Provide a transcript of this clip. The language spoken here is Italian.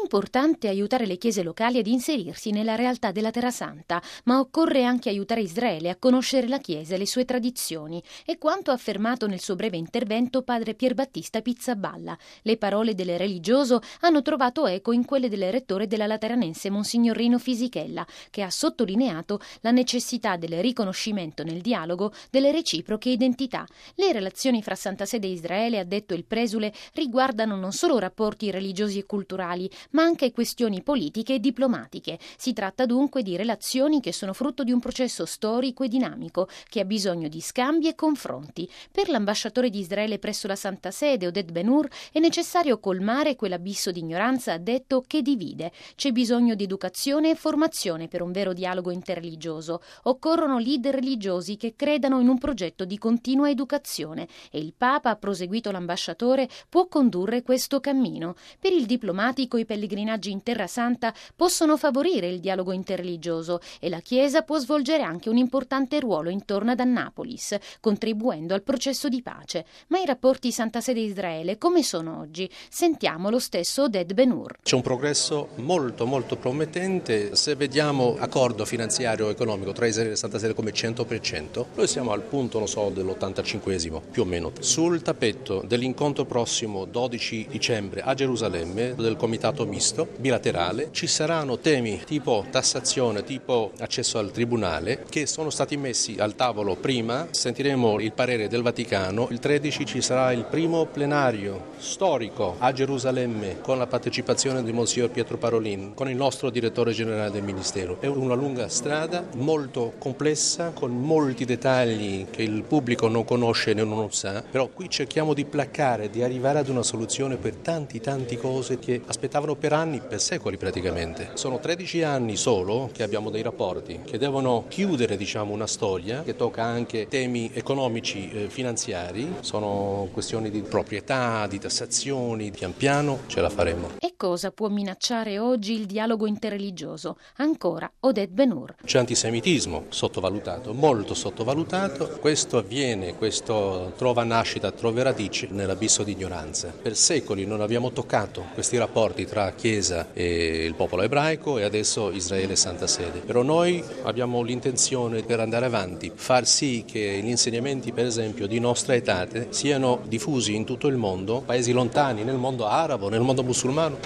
importante aiutare le chiese locali ad inserirsi nella realtà della Terra Santa, ma occorre anche aiutare Israele a conoscere la Chiesa e le sue tradizioni, e quanto affermato nel suo breve intervento padre Pierbattista Pizzaballa. Le parole del religioso hanno trovato eco in quelle del rettore della Lateranense Monsignor Rino Fisichella, che ha sottolineato la necessità del riconoscimento nel dialogo delle reciproche identità. Le relazioni fra Santa Sede e Israele, ha detto il presule, riguardano non solo rapporti religiosi e culturali, ma anche questioni politiche e diplomatiche. Si tratta dunque di relazioni che sono frutto di un processo storico e dinamico che ha bisogno di scambi e confronti. Per l'ambasciatore di Israele presso la Santa Sede, Oded Ben-Hur, è necessario colmare quell'abisso di ignoranza, ha detto, che divide. C'è bisogno di educazione e formazione per un vero dialogo interreligioso. Occorrono leader religiosi che credano in un progetto di continua educazione e il Papa, ha proseguito l'ambasciatore, può condurre questo cammino. Per il diplomatico i pellegrinaggi in Terra Santa possono favorire il dialogo interreligioso e la Chiesa può svolgere anche un importante ruolo intorno ad Annapolis, contribuendo al processo di pace. Ma i rapporti Santa Sede e Israele come sono oggi? Sentiamo lo stesso Oded Ben-Hur. C'è un progresso molto promettente. Se vediamo accordo finanziario e economico tra Israele e Santa Sede come 100%, noi siamo al punto, dell'85esimo, più o meno. Sul tappeto dell'incontro prossimo 12 dicembre a Gerusalemme del comitato misto bilaterale ci saranno temi tipo tassazione, tipo accesso al tribunale, che sono stati messi al tavolo prima. Sentiremo il parere del Vaticano. Il 13 ci sarà il primo plenario storico a Gerusalemme con la partecipazione di Monsignor Pietro Parolin, con il nostro direttore generale del Ministero. È una lunga strada, molto complessa, con molti dettagli che il pubblico non conosce né non sa, però qui cerchiamo di placare, di arrivare ad una soluzione per tante cose che aspettavano per anni, per secoli praticamente. Sono 13 anni solo che abbiamo dei rapporti che devono chiudere, una storia che tocca anche temi economici, finanziari, sono questioni di proprietà, di tassazioni, pian piano ce la faremo. E cosa può minacciare oggi il dialogo interreligioso? Ancora Oded Ben-Hur. C'è antisemitismo sottovalutato, molto sottovalutato. Questo trova nascita, trova radici nell'abisso di ignoranza. Per secoli non abbiamo toccato questi rapporti tra Chiesa e il popolo ebraico e adesso Israele e Santa Sede. Però noi abbiamo l'intenzione per andare avanti, far sì che gli insegnamenti, per esempio, di Nostra Aetate siano diffusi in tutto il mondo, paesi lontani, nel mondo arabo, nel mondo musulmano.